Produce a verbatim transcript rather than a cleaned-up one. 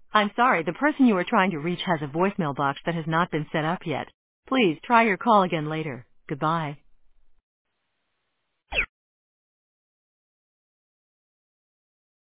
I'm sorry, the person you are trying to reach has a voicemail box that has not been set up yet. Please try your call again later. Goodbye.